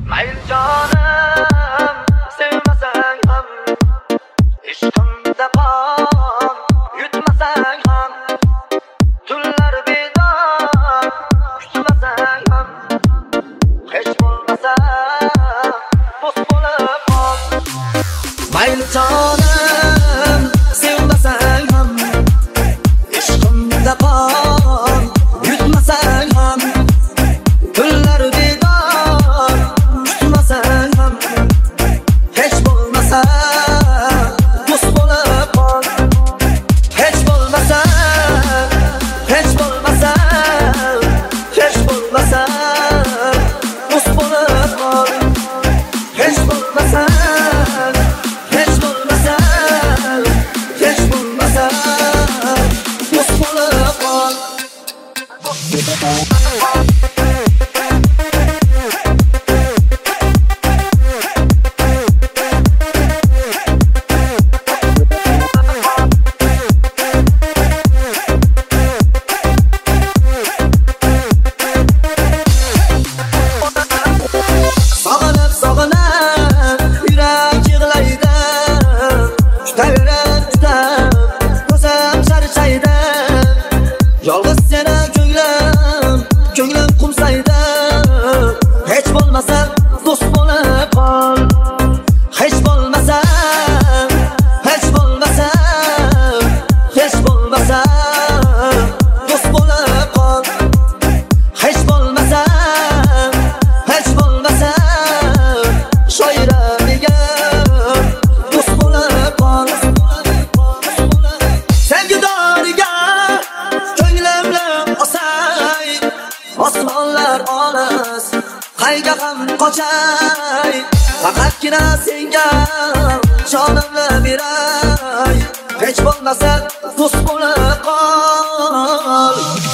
Mayli jonim, sevmasang ham, ishqimda qon, yutmasang ham, tunlar bedor, kutmasang ham, hech bo'lmasa do'st bo'lib qol. Mayli jonim, sevmasang ham, ishqimda qon, yutmasang ham, tunlar bedor, kutmasang ham, hech bo'lmasa do'st bo'lib qol. Hech bo'lmasa, hech bo'lmasa, hech bo'lmasa do'st bo'lib qol. Hech bo'lmasa, hech bo'lmasa, hech bo'lmasa do'st bo'lib qol. Sog'inib, sog'inib, yurak yig'laydi. Tutaverib, tutib, ko'zim charchaydi. Yolg'iz seni ko'nglim qumsaydi. Hech bo'lmasa do'st bo'lib qol. Hech bo'lmasa, hech bo'lmasa, hech bo'lmasa do'st bo'lib qol. Hech bo'lmasa, hech bo'lmasa shoiramiga do'st bo'lib qol. Sevgidoriga ko'nglimni osay, osmonlar olis, qayga ham qochay. Faqatgina senga jonimni beray. Hech bo'lmasa do'st bo'lib qol.